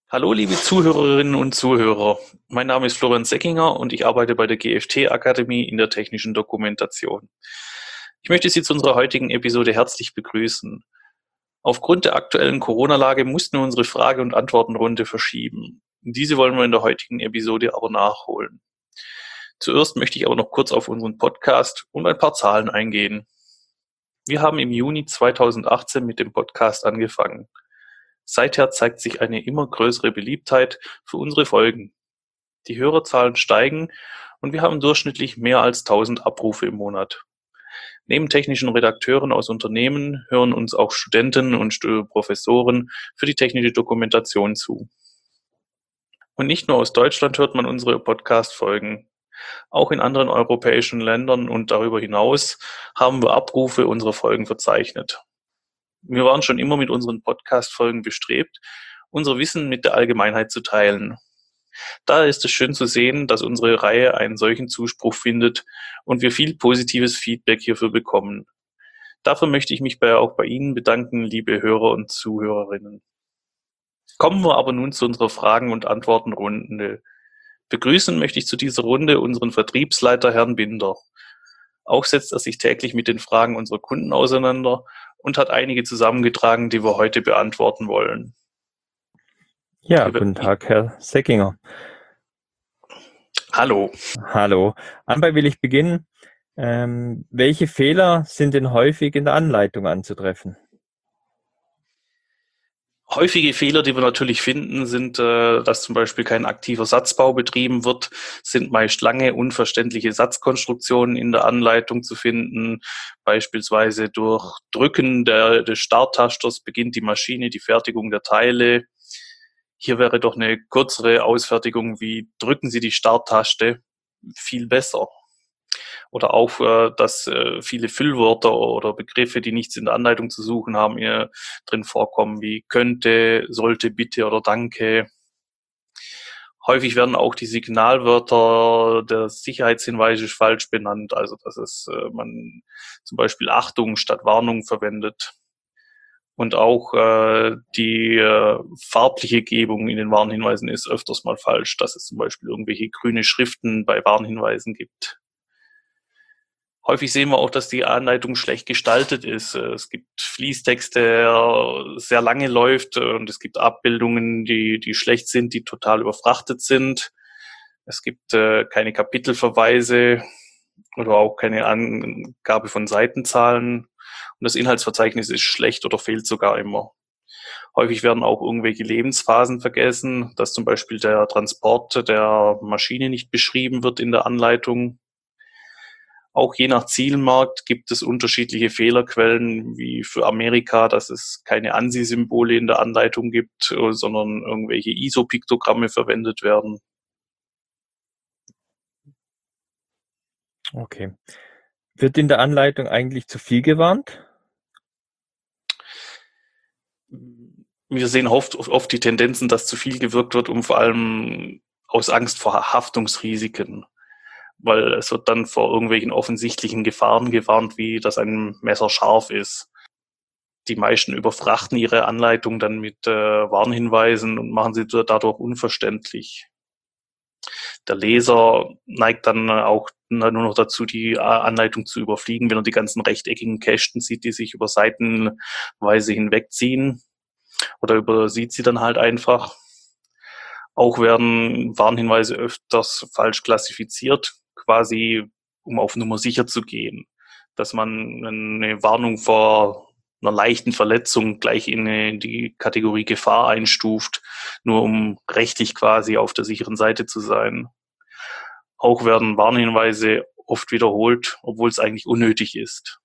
Hallo, liebe Zuhörerinnen und Zuhörer. Mein Name ist Florian Seckinger und ich arbeite bei der GFT-Akademie in der technischen Dokumentation. Ich möchte Sie zu unserer heutigen Episode herzlich begrüßen. Aufgrund der aktuellen Corona-Lage mussten wir unsere Frage- und Antwortenrunde verschieben. Diese wollen wir in der heutigen Episode aber nachholen. Zuerst möchte ich aber noch kurz auf unseren Podcast und ein paar Zahlen eingehen. Wir haben im Juni 2018 mit dem Podcast angefangen. Seither zeigt sich eine immer größere Beliebtheit für unsere Folgen. Die Hörerzahlen steigen und wir haben durchschnittlich mehr als 1000 Abrufe im Monat. Neben technischen Redakteuren aus Unternehmen hören uns auch Studenten und Professoren für die technische Dokumentation zu. Und nicht nur aus Deutschland hört man unsere Podcast-Folgen. Auch in anderen europäischen Ländern und darüber hinaus haben wir Abrufe unserer Folgen verzeichnet. Wir waren schon immer mit unseren Podcast-Folgen bestrebt, unser Wissen mit der Allgemeinheit zu teilen. Daher ist es schön zu sehen, dass unsere Reihe einen solchen Zuspruch findet und wir viel positives Feedback hierfür bekommen. Dafür möchte ich mich auch bei Ihnen bedanken, liebe Hörer und Zuhörerinnen. Kommen wir aber nun zu unserer Fragen- und Antwortenrunde. Begrüßen möchte ich zu dieser Runde unseren Vertriebsleiter Herrn Binder. Auch setzt er sich täglich mit den Fragen unserer Kunden auseinander und hat einige zusammengetragen, die wir heute beantworten wollen. Ja, guten Tag, Herr Seckinger. Hallo. Hallo. Anbei will ich beginnen. Welche Fehler sind denn häufig in der Anleitung anzutreffen? Häufige Fehler, die wir natürlich finden, sind, dass zum Beispiel kein aktiver Satzbau betrieben wird, sind meist lange, unverständliche Satzkonstruktionen in der Anleitung zu finden. Beispielsweise durch Drücken des Starttasters beginnt die Maschine die Fertigung der Teile. Hier wäre doch eine kürzere Ausfertigung wie drücken Sie die Starttaste viel besser. Oder auch, dass viele Füllwörter oder Begriffe, die nichts in der Anleitung zu suchen haben, hier drin vorkommen, wie könnte, sollte, bitte oder danke. Häufig werden auch die Signalwörter der Sicherheitshinweise falsch benannt, also dass man zum Beispiel Achtung statt Warnung verwendet. Und auch die farbliche Gebung in den Warnhinweisen ist öfters mal falsch, dass es zum Beispiel irgendwelche grüne Schriften bei Warnhinweisen gibt. Häufig sehen wir auch, dass die Anleitung schlecht gestaltet ist. Es gibt Fließtext, der sehr lange läuft und es gibt Abbildungen, die schlecht sind, die total überfrachtet sind. Es gibt keine Kapitelverweise oder auch keine Angabe von Seitenzahlen. Und das Inhaltsverzeichnis ist schlecht oder fehlt sogar immer. Häufig werden auch irgendwelche Lebensphasen vergessen, dass zum Beispiel der Transport der Maschine nicht beschrieben wird in der Anleitung. Auch je nach Zielmarkt gibt es unterschiedliche Fehlerquellen, wie für Amerika, dass es keine ANSI-Symbole in der Anleitung gibt, sondern irgendwelche ISO-Piktogramme verwendet werden. Okay. Wird in der Anleitung eigentlich zu viel gewarnt? Wir sehen oft die Tendenzen, dass zu viel gewirkt wird, vor allem aus Angst vor Haftungsrisiken. Weil es wird dann vor irgendwelchen offensichtlichen Gefahren gewarnt, wie dass ein Messer scharf ist. Die meisten überfrachten ihre Anleitung dann mit Warnhinweisen und machen sie dadurch unverständlich. Der Leser neigt dann auch nur noch dazu, die Anleitung zu überfliegen, wenn er die ganzen rechteckigen Kästen sieht, die sich über Seitenweise hinwegziehen, oder übersieht sie dann halt einfach. Auch werden Warnhinweise öfters falsch klassifiziert, quasi um auf Nummer sicher zu gehen, dass man eine Warnung vor einer leichten Verletzung gleich in die Kategorie Gefahr einstuft, nur um rechtlich quasi auf der sicheren Seite zu sein. Auch werden Warnhinweise oft wiederholt, obwohl es eigentlich unnötig ist.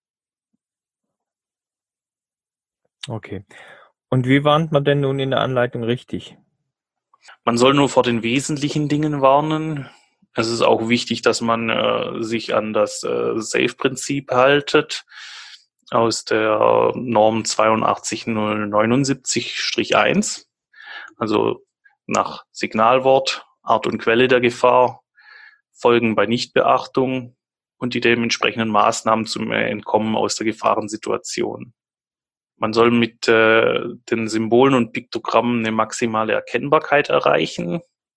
Okay. Und wie warnt man denn nun in der Anleitung richtig? Man soll nur vor den wesentlichen Dingen warnen. Es ist auch wichtig, dass man sich an das Safe-Prinzip haltet aus der Norm 82079-1, also nach Signalwort, Art und Quelle der Gefahr, Folgen bei Nichtbeachtung und die dementsprechenden Maßnahmen zum Entkommen aus der Gefahrensituation. Man soll mit den Symbolen und Piktogrammen eine maximale Erkennbarkeit erreichen.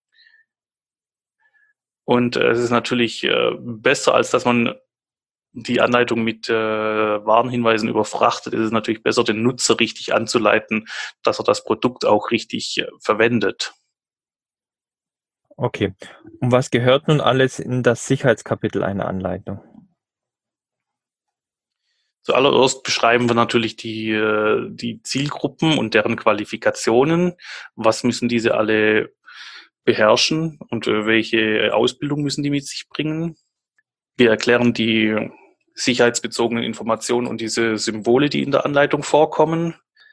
Und es ist natürlich besser, als dass man die Anleitung mit Warnhinweisen überfrachtet. Es ist natürlich besser, den Nutzer richtig anzuleiten, dass er das Produkt auch richtig verwendet. Okay. Und was gehört nun alles in das Sicherheitskapitel einer Anleitung? Zuallererst beschreiben wir natürlich die Zielgruppen und deren Qualifikationen. Was müssen diese alle beherrschen und welche Ausbildung müssen die mit sich bringen? Wir erklären die sicherheitsbezogenen Informationen und diese Symbole, die in der Anleitung vorkommen.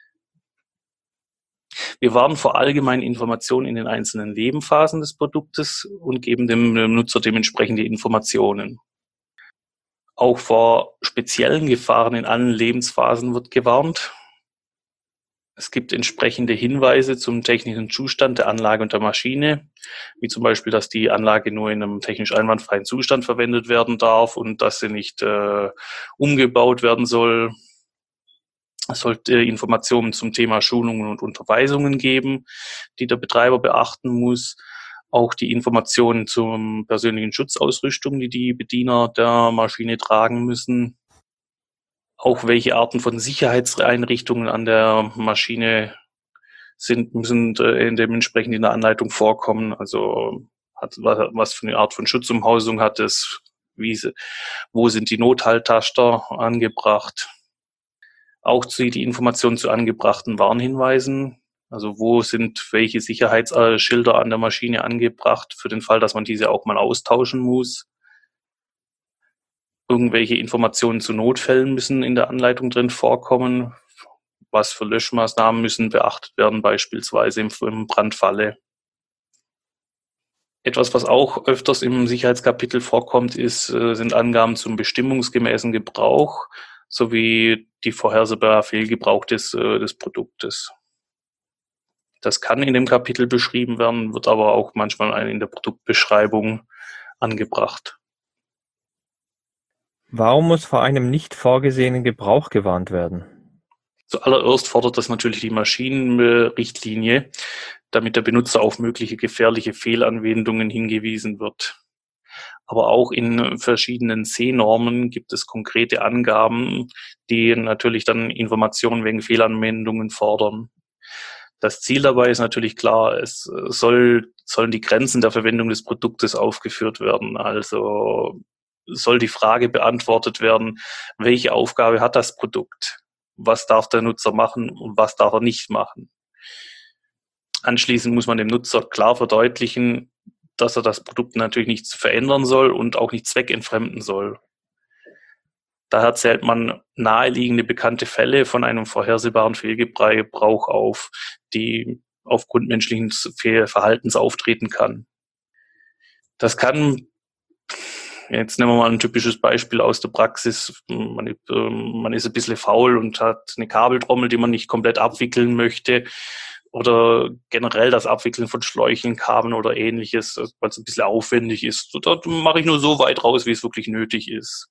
Wir warnen vor allgemeinen Informationen in den einzelnen Lebensphasen des Produktes und geben dem Nutzer dementsprechend die Informationen. Auch vor speziellen Gefahren in allen Lebensphasen wird gewarnt. Es gibt entsprechende Hinweise zum technischen Zustand der Anlage und der Maschine, wie zum Beispiel, dass die Anlage nur in einem technisch einwandfreien Zustand verwendet werden darf und dass sie nicht umgebaut werden soll. Es sollte Informationen zum Thema Schulungen und Unterweisungen geben, die der Betreiber beachten muss. Auch die Informationen zum persönlichen Schutzausrüstung, die die Bediener der Maschine tragen müssen. Auch welche Arten von Sicherheitseinrichtungen an der Maschine müssen dementsprechend in der Anleitung vorkommen. Also was für eine Art von Schutzumhausung hat es, wo sind die Nothalttaster angebracht. Auch die Informationen zu angebrachten Warnhinweisen, also wo sind welche Sicherheitsschilder an der Maschine angebracht, für den Fall, dass man diese auch mal austauschen muss. Irgendwelche Informationen zu Notfällen müssen in der Anleitung drin vorkommen. Was für Löschmaßnahmen müssen beachtet werden, beispielsweise im Brandfalle. Etwas, was auch öfters im Sicherheitskapitel vorkommt, sind Angaben zum bestimmungsgemäßen Gebrauch sowie die vorhersehbare Fehlgebrauch des Produktes. Das kann in dem Kapitel beschrieben werden, wird aber auch manchmal in der Produktbeschreibung angebracht. Warum muss vor einem nicht vorgesehenen Gebrauch gewarnt werden? Zuallererst fordert das natürlich die Maschinenrichtlinie, damit der Benutzer auf mögliche gefährliche Fehlanwendungen hingewiesen wird. Aber auch in verschiedenen C-Normen gibt es konkrete Angaben, die natürlich dann Informationen wegen Fehlanwendungen fordern. Das Ziel dabei ist natürlich klar, sollen die Grenzen der Verwendung des Produktes aufgeführt werden. Also soll die Frage beantwortet werden, welche Aufgabe hat das Produkt? Was darf der Nutzer machen und was darf er nicht machen? Anschließend muss man dem Nutzer klar verdeutlichen, dass er das Produkt natürlich nicht verändern soll und auch nicht zweckentfremden soll. Daher zählt man naheliegende bekannte Fälle von einem vorhersehbaren Fehlgebrauch auf, die aufgrund menschlichen Verhaltens auftreten kann. Das kann, jetzt nehmen wir mal ein typisches Beispiel aus der Praxis, man ist ein bisschen faul und hat eine Kabeltrommel, die man nicht komplett abwickeln möchte, oder generell das Abwickeln von Schläuchen, Kabeln oder ähnliches, weil es ein bisschen aufwendig ist. Da mache ich nur so weit raus, wie es wirklich nötig ist.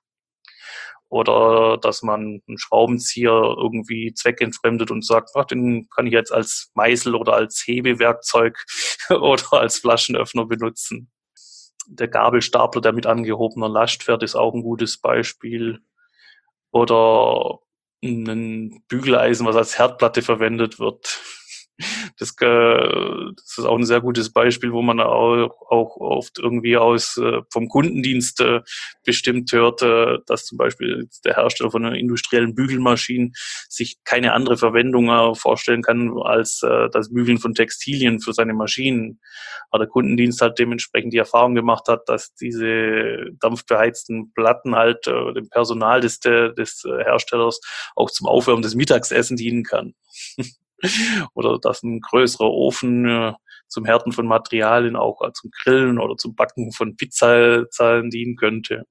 Oder dass man einen Schraubenzieher irgendwie zweckentfremdet und sagt, ach, den kann ich jetzt als Meißel oder als Hebewerkzeug oder als Flaschenöffner benutzen. Der Gabelstapler, der mit angehobener Last fährt, ist auch ein gutes Beispiel. Oder ein Bügeleisen, was als Herdplatte verwendet wird. Das ist auch ein sehr gutes Beispiel, wo man auch oft irgendwie vom Kundendienst bestimmt hört, dass zum Beispiel der Hersteller von einer industriellen Bügelmaschine sich keine andere Verwendung vorstellen kann als das Bügeln von Textilien für seine Maschinen. Aber der Kundendienst halt dementsprechend die Erfahrung gemacht hat, dass diese dampfbeheizten Platten halt dem Personal des Herstellers auch zum Aufwärmen des Mittagsessens dienen kann. Oder dass ein größerer Ofen zum Härten von Materialien auch zum Grillen oder zum Backen von Pizzazahlen dienen könnte.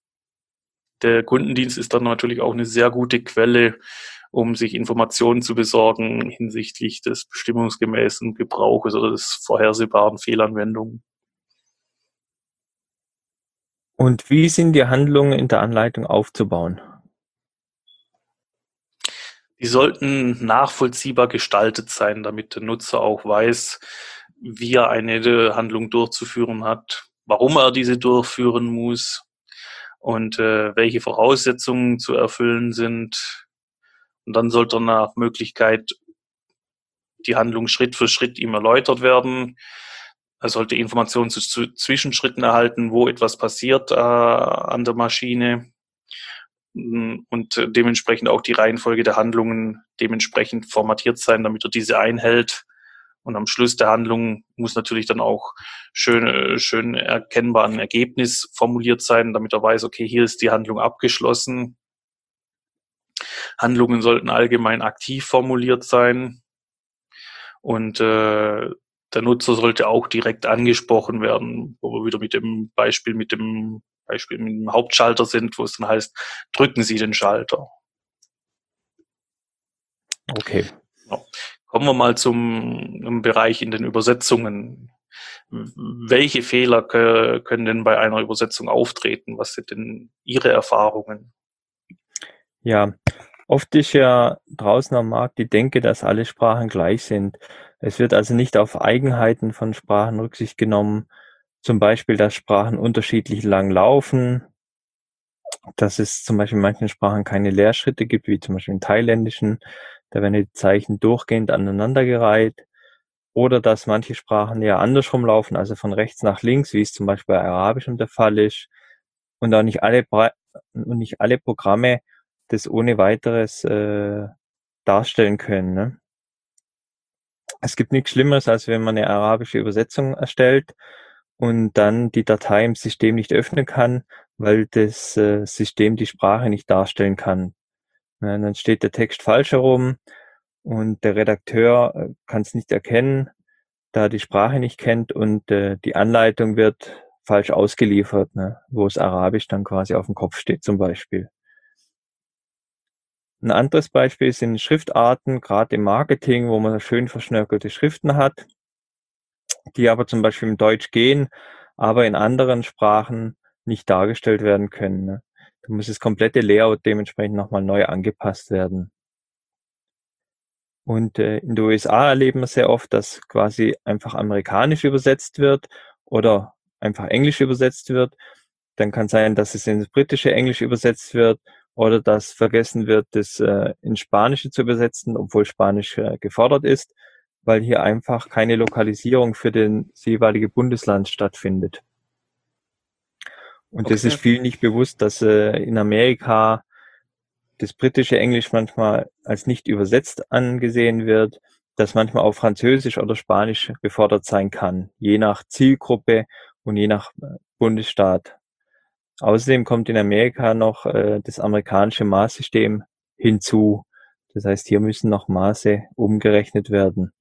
Der Kundendienst ist dann natürlich auch eine sehr gute Quelle, um sich Informationen zu besorgen hinsichtlich des bestimmungsgemäßen Gebrauches oder des vorhersehbaren Fehlanwendungen. Und wie sind die Handlungen in der Anleitung aufzubauen? Die sollten nachvollziehbar gestaltet sein, damit der Nutzer auch weiß, wie er eine Handlung durchzuführen hat, warum er diese durchführen muss und welche Voraussetzungen zu erfüllen sind. Und dann sollte nach Möglichkeit die Handlung Schritt für Schritt ihm erläutert werden. Er sollte Informationen zu Zwischenschritten erhalten, wo etwas passiert an der Maschine und dementsprechend auch die Reihenfolge der Handlungen dementsprechend formatiert sein, damit er diese einhält. Und am Schluss der Handlung muss natürlich dann auch schön erkennbar ein Ergebnis formuliert sein, damit er weiß, okay, hier ist die Handlung abgeschlossen. Handlungen sollten allgemein aktiv formuliert sein und der Nutzer sollte auch direkt angesprochen werden, wo wir wieder mit dem Beispiel mit dem Hauptschalter sind, wo es dann heißt, drücken Sie den Schalter. Okay. Ja. Kommen wir mal zum Bereich in den Übersetzungen. Welche Fehler können denn bei einer Übersetzung auftreten? Was sind denn Ihre Erfahrungen? Ja, oft ist ja draußen am Markt die Denke, dass alle Sprachen gleich sind. Es wird also nicht auf Eigenheiten von Sprachen Rücksicht genommen, zum Beispiel, dass Sprachen unterschiedlich lang laufen, dass es zum Beispiel in manchen Sprachen keine Leerschritte gibt, wie zum Beispiel im Thailändischen, da werden die Zeichen durchgehend aneinandergereiht, oder dass manche Sprachen ja andersrum laufen, also von rechts nach links, wie es zum Beispiel bei Arabischem der Fall ist, und auch nicht alle Programme das ohne Weiteres darstellen können. Ne? Es gibt nichts Schlimmeres, als wenn man eine arabische Übersetzung erstellt und dann die Datei im System nicht öffnen kann, weil das System die Sprache nicht darstellen kann. Ja, dann steht der Text falsch herum und der Redakteur kann es nicht erkennen, da er die Sprache nicht kennt, und die Anleitung wird falsch ausgeliefert, ne, wo es Arabisch dann quasi auf dem Kopf steht zum Beispiel. Ein anderes Beispiel sind Schriftarten, gerade im Marketing, wo man schön verschnörkelte Schriften hat, die aber zum Beispiel im Deutsch gehen, aber in anderen Sprachen nicht dargestellt werden können. Ne. Da muss das komplette Layout dementsprechend nochmal neu angepasst werden. Und in den USA erleben wir sehr oft, dass quasi einfach amerikanisch übersetzt wird oder einfach Englisch übersetzt wird. Dann kann sein, dass es ins britische Englisch übersetzt wird oder dass vergessen wird, das ins Spanische zu übersetzen, obwohl Spanisch gefordert ist, weil hier einfach keine Lokalisierung für das jeweilige Bundesland stattfindet. Und Okay. das ist vielen nicht bewusst, dass in Amerika das britische Englisch manchmal als nicht übersetzt angesehen wird, dass manchmal auch Französisch oder Spanisch gefordert sein kann, je nach Zielgruppe und je nach Bundesstaat. Außerdem kommt in Amerika noch das amerikanische Maßsystem hinzu. Das heißt, hier müssen noch Maße umgerechnet werden.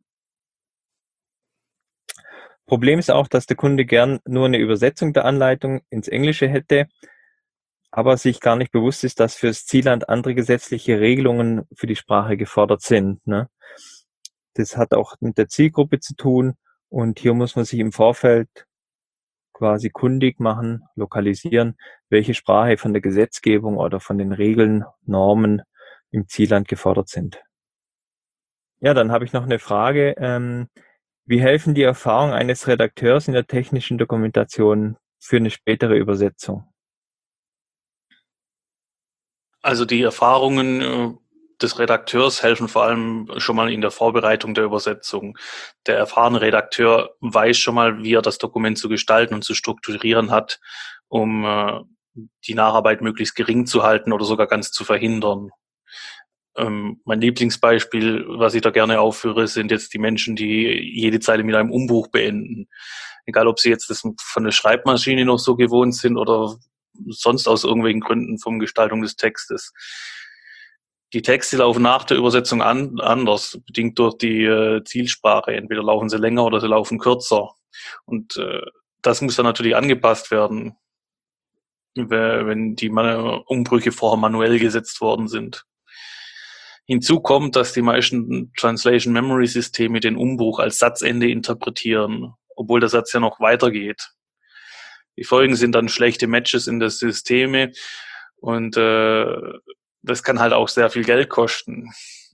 Problem ist auch, dass der Kunde gern nur eine Übersetzung der Anleitung ins Englische hätte, aber sich gar nicht bewusst ist, dass fürs Zielland andere gesetzliche Regelungen für die Sprache gefordert sind. Ne? Das hat auch mit der Zielgruppe zu tun, und hier muss man sich im Vorfeld quasi kundig machen, lokalisieren, welche Sprache von der Gesetzgebung oder von den Regeln, Normen im Zielland gefordert sind. Ja, dann habe ich noch eine Frage. Wie helfen die Erfahrungen eines Redakteurs in der technischen Dokumentation für eine spätere Übersetzung? Also die Erfahrungen des Redakteurs helfen vor allem schon mal in der Vorbereitung der Übersetzung. Der erfahrene Redakteur weiß schon mal, wie er das Dokument zu gestalten und zu strukturieren hat, um die Nacharbeit möglichst gering zu halten oder sogar ganz zu verhindern. Mein Lieblingsbeispiel, was ich da gerne aufführe, sind jetzt die Menschen, die jede Zeile mit einem Umbuch beenden. Egal, ob sie jetzt das von der Schreibmaschine noch so gewohnt sind oder sonst aus irgendwelchen Gründen vom Gestaltung des Textes. Die Texte laufen nach der Übersetzung anders, bedingt durch die Zielsprache. Entweder laufen sie länger oder sie laufen kürzer. Und das muss dann natürlich angepasst werden, wenn die Umbrüche vorher manuell gesetzt worden sind. Hinzu kommt, dass die meisten Translation Memory Systeme den Umbruch als Satzende interpretieren, obwohl der Satz ja noch weitergeht. Die Folgen sind dann schlechte Matches in der Systeme und das kann halt auch sehr viel Geld kosten.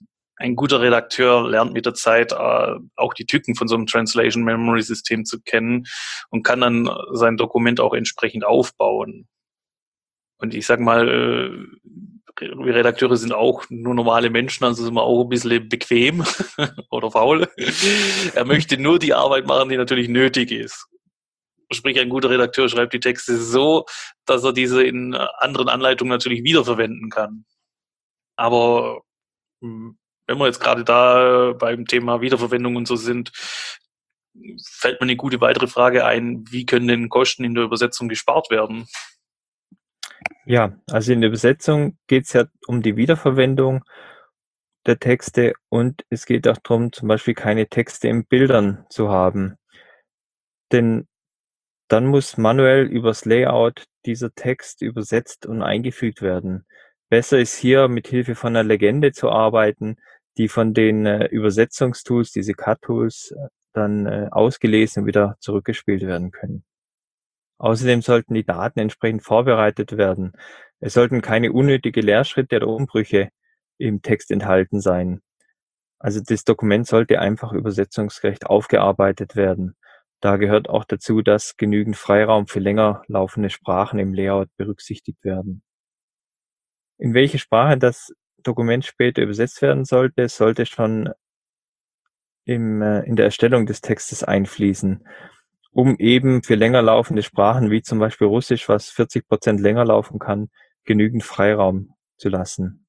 ein guter Redakteur lernt mit der Zeit auch die Tücken von so einem Translation Memory System zu kennen und kann dann sein Dokument auch entsprechend aufbauen. Und ich sag mal, wir Redakteure sind auch nur normale Menschen, also sind wir auch ein bisschen bequem oder faul. Er möchte nur die Arbeit machen, die natürlich nötig ist. Sprich, ein guter Redakteur schreibt die Texte so, dass er diese in anderen Anleitungen natürlich wiederverwenden kann. Aber wenn wir jetzt gerade da beim Thema Wiederverwendung und so sind, fällt mir eine gute weitere Frage ein, wie können denn Kosten in der Übersetzung gespart werden? Ja, also in der Übersetzung geht es ja um die Wiederverwendung der Texte und es geht auch darum, zum Beispiel keine Texte in Bildern zu haben. Denn dann muss manuell übers Layout dieser Text übersetzt und eingefügt werden. Besser ist hier mit Hilfe von einer Legende zu arbeiten, die von den Übersetzungstools, diese Cut-Tools, dann ausgelesen und wieder zurückgespielt werden können. Außerdem sollten die Daten entsprechend vorbereitet werden. Es sollten keine unnötige Leerschritte oder Umbrüche im Text enthalten sein. Also das Dokument sollte einfach übersetzungsgerecht aufgearbeitet werden. Da gehört auch dazu, dass genügend Freiraum für länger laufende Sprachen im Layout berücksichtigt werden. In welche Sprache das Dokument später übersetzt werden sollte, sollte schon in der Erstellung des Textes einfließen, um eben für länger laufende Sprachen wie zum Beispiel Russisch, was 40% länger laufen kann, genügend Freiraum zu lassen.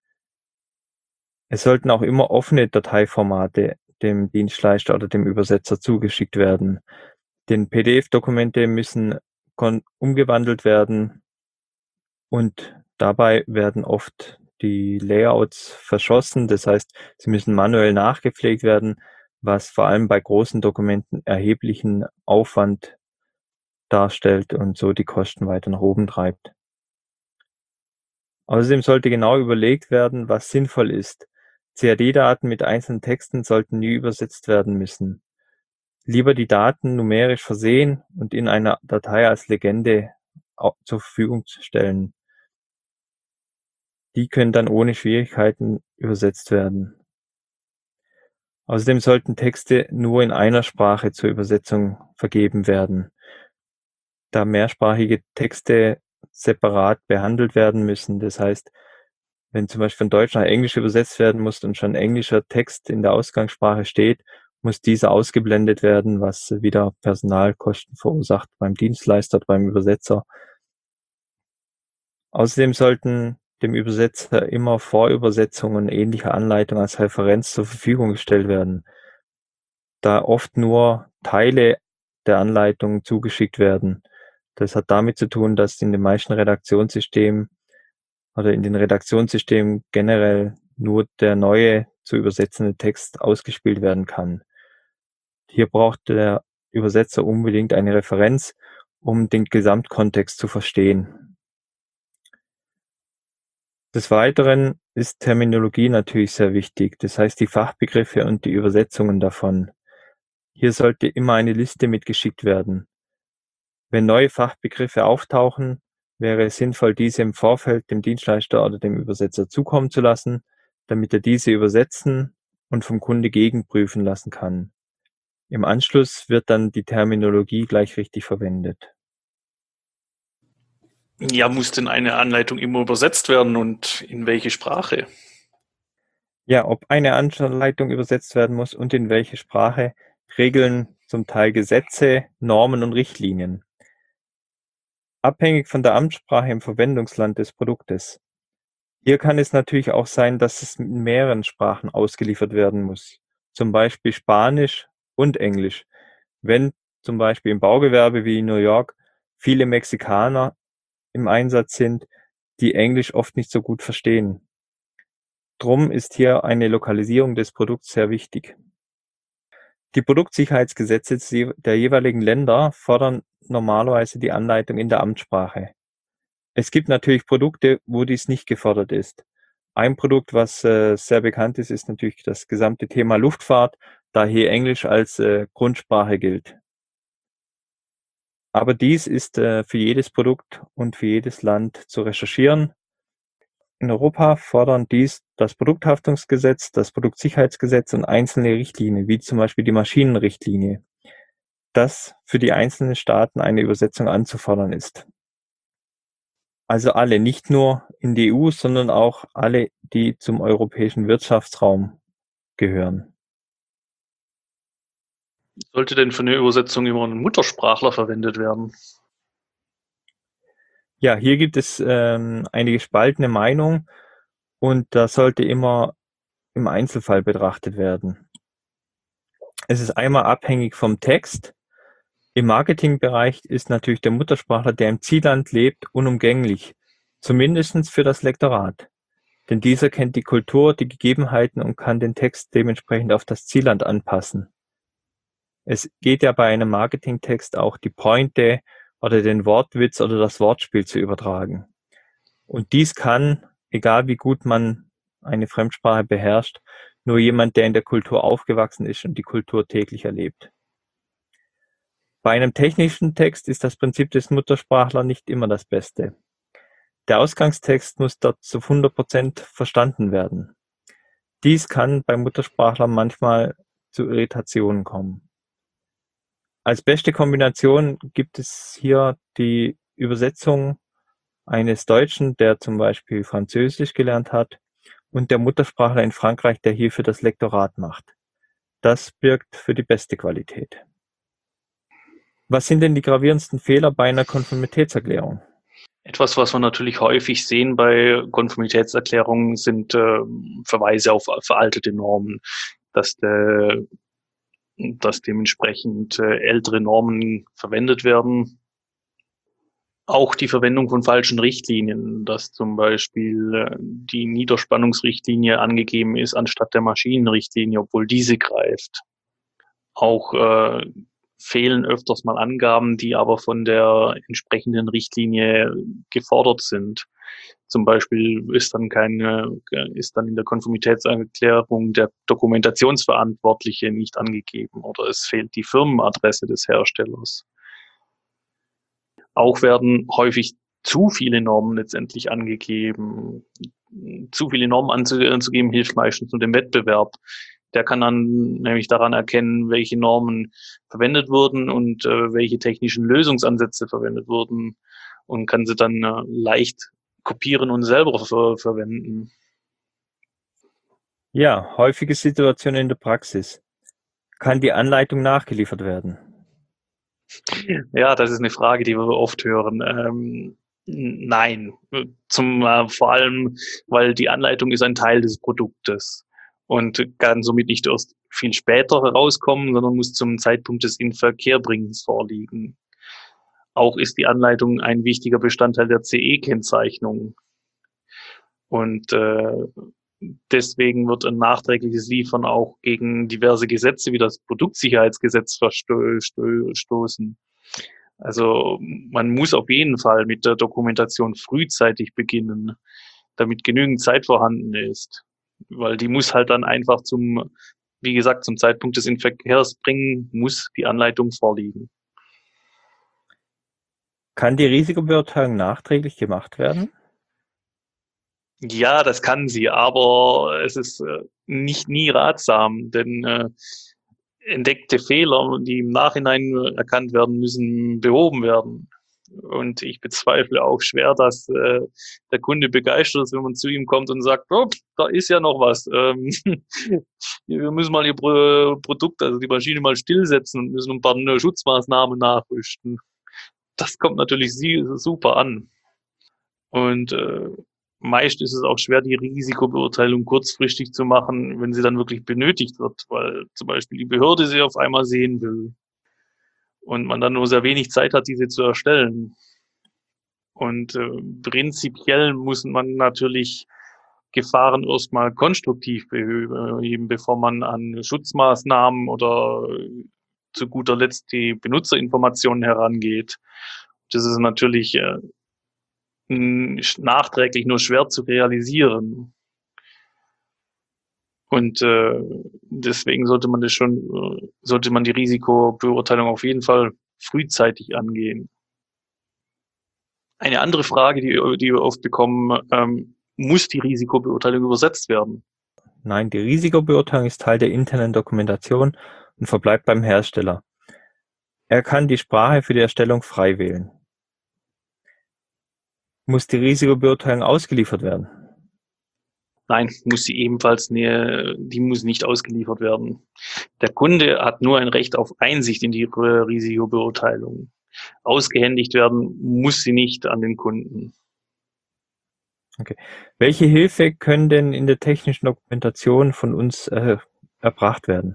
Es sollten auch immer offene Dateiformate dem Dienstleister oder dem Übersetzer zugeschickt werden. Denn PDF-Dokumente müssen umgewandelt werden und dabei werden oft die Layouts verschossen. Das heißt, sie müssen manuell nachgepflegt werden, was vor allem bei großen Dokumenten erheblichen Aufwand darstellt und so die Kosten weiter nach oben treibt. Außerdem sollte genau überlegt werden, was sinnvoll ist. CAD-Daten mit einzelnen Texten sollten nie übersetzt werden müssen. Lieber die Daten numerisch versehen und in einer Datei als Legende zur Verfügung stellen. Die können dann ohne Schwierigkeiten übersetzt werden. Außerdem sollten Texte nur in einer Sprache zur Übersetzung vergeben werden, da mehrsprachige Texte separat behandelt werden müssen. Das heißt, wenn zum Beispiel von Deutsch nach Englisch übersetzt werden muss und schon englischer Text in der Ausgangssprache steht, muss dieser ausgeblendet werden, was wieder Personalkosten verursacht beim Dienstleister, beim Übersetzer. Außerdem sollten dem Übersetzer immer Vorübersetzungen ähnlicher Anleitungen als Referenz zur Verfügung gestellt werden, da oft nur Teile der Anleitung zugeschickt werden. Das hat damit zu tun, dass in den meisten Redaktionssystemen oder in den Redaktionssystemen generell nur der neue zu übersetzende Text ausgespielt werden kann. Hier braucht der Übersetzer unbedingt eine Referenz, um den Gesamtkontext zu verstehen. Des Weiteren ist Terminologie natürlich sehr wichtig, das heißt die Fachbegriffe und die Übersetzungen davon. Hier sollte immer eine Liste mitgeschickt werden. Wenn neue Fachbegriffe auftauchen, wäre es sinnvoll, diese im Vorfeld dem Dienstleister oder dem Übersetzer zukommen zu lassen, damit er diese übersetzen und vom Kunde gegenprüfen lassen kann. Im Anschluss wird dann die Terminologie gleich richtig verwendet. Ja, muss denn eine Anleitung immer übersetzt werden und in welche Sprache? Ja, ob eine Anleitung übersetzt werden muss und in welche Sprache, regeln zum Teil Gesetze, Normen und Richtlinien. Abhängig von der Amtssprache im Verwendungsland des Produktes. Hier kann es natürlich auch sein, dass es in mehreren Sprachen ausgeliefert werden muss, zum Beispiel Spanisch und Englisch. Wenn zum Beispiel im Baugewerbe wie in New York viele Mexikaner im Einsatz sind, die Englisch oft nicht so gut verstehen. Drum ist hier eine Lokalisierung des Produkts sehr wichtig. Die Produktsicherheitsgesetze der jeweiligen Länder fordern normalerweise die Anleitung in der Amtssprache. Es gibt natürlich Produkte, wo dies nicht gefordert ist. Ein Produkt, was sehr bekannt ist, ist natürlich das gesamte Thema Luftfahrt, da hier Englisch als Grundsprache gilt. Aber dies ist für jedes Produkt und für jedes Land zu recherchieren In Europa fordern dies das Produkthaftungsgesetz, das Produktsicherheitsgesetz und einzelne Richtlinien, wie zum Beispiel die Maschinenrichtlinie, das für die einzelnen Staaten eine Übersetzung anzufordern ist. Also alle, nicht nur in die EU, sondern auch alle, die zum europäischen Wirtschaftsraum gehören. Sollte denn für eine Übersetzung immer ein Muttersprachler verwendet werden? Ja, hier gibt es eine gespaltene Meinung und das sollte immer im Einzelfall betrachtet werden. Es ist einmal abhängig vom Text. Im Marketingbereich ist natürlich der Muttersprachler, der im Zielland lebt, unumgänglich, zumindest für das Lektorat. Denn dieser kennt die Kultur, die Gegebenheiten und kann den Text dementsprechend auf das Zielland anpassen. Es geht ja bei einem Marketingtext auch die Pointe oder den Wortwitz oder das Wortspiel zu übertragen. Und dies kann, egal wie gut man eine Fremdsprache beherrscht, nur jemand, der in der Kultur aufgewachsen ist und die Kultur täglich erlebt. Bei einem technischen Text ist das Prinzip des Muttersprachlers nicht immer das Beste. Der Ausgangstext muss dort zu 100% verstanden werden. Dies kann beim Muttersprachler manchmal zu Irritationen kommen. Als beste Kombination gibt es hier die Übersetzung eines Deutschen, der zum Beispiel Französisch gelernt hat, und der Muttersprachler in Frankreich, der hierfür das Lektorat macht. Das birgt für die beste Qualität. Was sind denn die gravierendsten Fehler bei einer Konformitätserklärung? Etwas, was wir natürlich häufig sehen bei Konformitätserklärungen, sind Verweise auf veraltete Normen, dass, dass dementsprechend ältere Normen verwendet werden. Auch die Verwendung von falschen Richtlinien, dass zum Beispiel die Niederspannungsrichtlinie angegeben ist anstatt der Maschinenrichtlinie, obwohl diese greift. Auch fehlen öfters mal Angaben, die aber von der entsprechenden Richtlinie gefordert sind. Zum Beispiel ist dann in der Konformitätserklärung der Dokumentationsverantwortliche nicht angegeben oder es fehlt die Firmenadresse des Herstellers. Auch werden häufig zu viele Normen letztendlich angegeben. Zu viele Normen anzugeben hilft meistens nur dem Wettbewerb. Der kann dann nämlich daran erkennen, welche Normen verwendet wurden und welche technischen Lösungsansätze verwendet wurden und kann sie dann leicht kopieren und selber verwenden. Ja, häufige Situationen in der Praxis. Kann die Anleitung nachgeliefert werden? Ja, das ist eine Frage, die wir oft hören. Nein, vor allem, weil die Anleitung ist ein Teil des Produktes und kann somit nicht erst viel später herauskommen, sondern muss zum Zeitpunkt des Inverkehrbringens vorliegen. Auch ist die Anleitung ein wichtiger Bestandteil der CE-Kennzeichnung und deswegen wird ein nachträgliches Liefern auch gegen diverse Gesetze wie das Produktsicherheitsgesetz verstoßen. Also man muss auf jeden Fall mit der Dokumentation frühzeitig beginnen, damit genügend Zeit vorhanden ist. Weil die muss halt dann einfach wie gesagt, zum Zeitpunkt des Inverkehrsbringen muss die Anleitung vorliegen. Kann die Risikobeurteilung nachträglich gemacht werden? Ja, das kann sie, aber es ist nie ratsam, denn entdeckte Fehler, die im Nachhinein erkannt werden müssen, behoben werden. Und ich bezweifle auch schwer, dass der Kunde begeistert ist, wenn man zu ihm kommt und sagt, oh, da ist ja noch was. Wir müssen mal Ihr Produkt, also die Maschine mal stillsetzen und müssen ein paar Schutzmaßnahmen nachrüsten. Das kommt natürlich super an. Und meist ist es auch schwer, die Risikobeurteilung kurzfristig zu machen, wenn sie dann wirklich benötigt wird, weil zum Beispiel die Behörde sie auf einmal sehen will und man dann nur sehr wenig Zeit hat, diese zu erstellen. Und prinzipiell muss man natürlich Gefahren erstmal konstruktiv beheben, bevor man an Schutzmaßnahmen oder zu guter Letzt die Benutzerinformationen herangeht. Das ist natürlich nachträglich nur schwer zu realisieren. Und deswegen sollte man die Risikobeurteilung auf jeden Fall frühzeitig angehen. Eine andere Frage, die wir oft bekommen, muss die Risikobeurteilung übersetzt werden? Nein, die Risikobeurteilung ist Teil der internen Dokumentation und verbleibt beim Hersteller. Er kann die Sprache für die Erstellung frei wählen. Muss die Risikobeurteilung ausgeliefert werden? Nein, muss sie ebenfalls, die muss nicht ausgeliefert werden. Der Kunde hat nur ein Recht auf Einsicht in die Risikobeurteilung. Ausgehändigt werden muss sie nicht an den Kunden. Okay. Welche Hilfe können denn in der technischen Dokumentation von uns erbracht werden?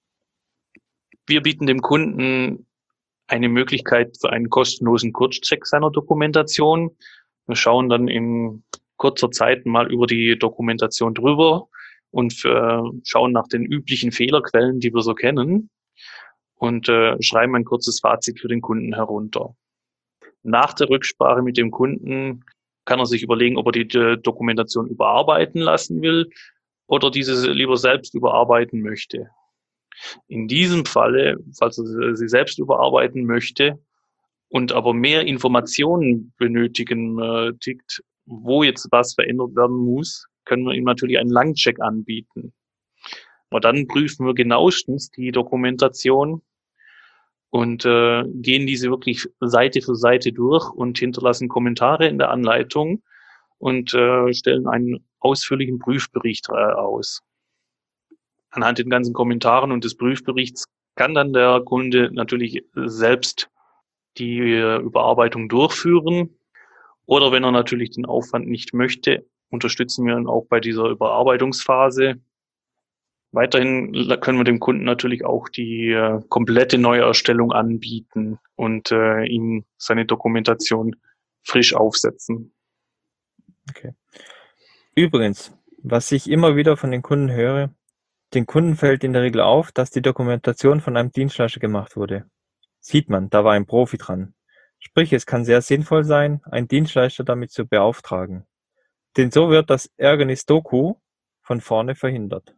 Wir bieten dem Kunden eine Möglichkeit für einen kostenlosen Kurzcheck seiner Dokumentation. Wir schauen dann in kurzer Zeit mal über die Dokumentation drüber und schauen nach den üblichen Fehlerquellen, die wir so kennen, und schreiben ein kurzes Fazit für den Kunden herunter. Nach der Rücksprache mit dem Kunden kann er sich überlegen, ob er die Dokumentation überarbeiten lassen will oder diese lieber selbst überarbeiten möchte. In diesem Falle, falls er sie selbst überarbeiten möchte und aber mehr Informationen benötigen, wo jetzt was verändert werden muss, können wir ihm natürlich einen Langcheck anbieten. Und dann prüfen wir genauestens die Dokumentation und gehen diese wirklich Seite für Seite durch und hinterlassen Kommentare in der Anleitung und stellen einen ausführlichen Prüfbericht aus. Anhand den ganzen Kommentaren und des Prüfberichts kann dann der Kunde natürlich selbst die Überarbeitung durchführen. Oder wenn er natürlich den Aufwand nicht möchte, unterstützen wir ihn auch bei dieser Überarbeitungsphase. Weiterhin können wir dem Kunden natürlich auch die komplette Neuerstellung anbieten und ihm seine Dokumentation frisch aufsetzen. Okay. Übrigens, was ich immer wieder von den Kunden höre, den Kunden fällt in der Regel auf, dass die Dokumentation von einem Dienstleister gemacht wurde. Sieht man, da war ein Profi dran. Sprich, es kann sehr sinnvoll sein, einen Dienstleister damit zu beauftragen. Denn so wird das Ärgernis Doku von vorne verhindert.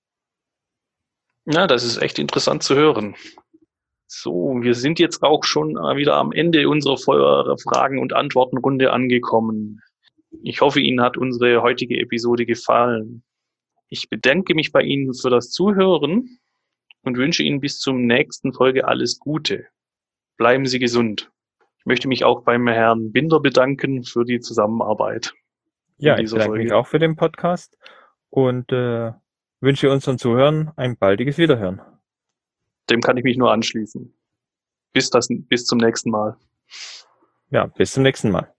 Ja, das ist echt interessant zu hören. So, wir sind jetzt auch schon wieder am Ende unserer Fragen- und Antwortenrunde angekommen. Ich hoffe, Ihnen hat unsere heutige Episode gefallen. Ich bedanke mich bei Ihnen für das Zuhören und wünsche Ihnen bis zur nächsten Folge alles Gute. Bleiben Sie gesund. Ich möchte mich auch beim Herrn Binder bedanken für die Zusammenarbeit. Ja, ich bedanke mich auch für den Podcast und wünsche unseren Zuhörern ein baldiges Wiederhören. Dem kann ich mich nur anschließen. Bis zum nächsten Mal. Ja, bis zum nächsten Mal.